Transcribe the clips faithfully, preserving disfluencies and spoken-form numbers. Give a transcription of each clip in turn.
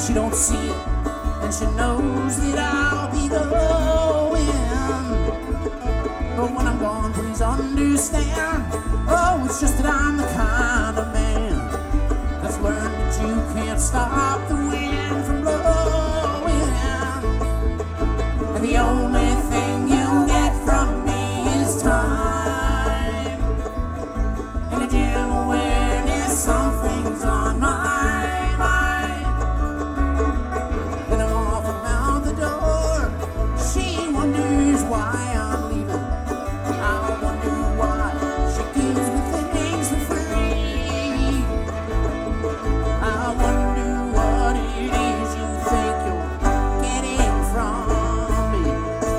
she don't see it, and she knows that I'll be going. But when I'm gone, please understand. Oh, it's just that I'm the kind of man that's learned that you can't stop the wind from blowing. And the only thing you get from me is time and a dim awareness something's on my mind. Then I'm off and out the door. She wonders why I'm leaving. I wonder why she gives me things for free. I wonder what it is you think you're getting from me.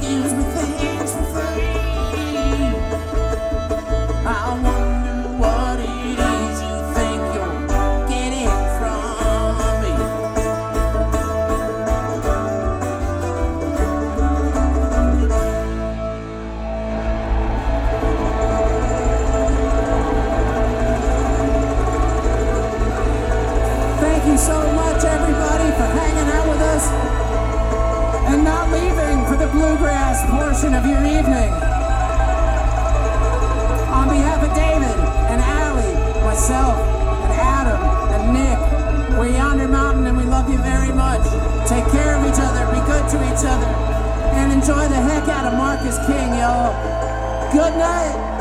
gives me things for free. I wonder what it is you think you're getting from me. Thank you so much, everybody, for hanging out with us and not leaving for the bluegrass portion of your evening. On behalf of David and Allie, myself and Adam and Nick, we're Yonder Mountain and we love you very much. Take care of each other, be good to each other, and enjoy the heck out of Marcus King, y'all. Good night.